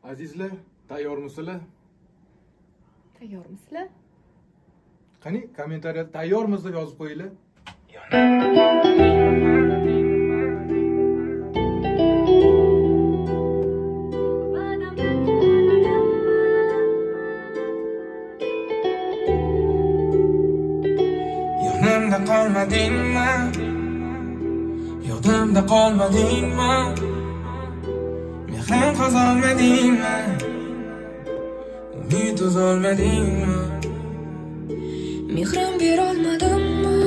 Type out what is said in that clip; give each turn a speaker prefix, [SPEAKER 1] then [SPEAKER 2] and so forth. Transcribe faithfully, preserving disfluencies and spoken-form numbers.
[SPEAKER 1] Azizlar, tayyormisizlar?
[SPEAKER 2] Tayyormisizlar?
[SPEAKER 1] Qani, kommentariyada tayyormiz deb yozib qo'yinglar.
[SPEAKER 3] Yonimda qolmadingmi? Yodimda qolmadingmi? Mehrim qozonmadingmi? Umid uzolmadingmi?
[SPEAKER 4] Mehrim berolmadimmi?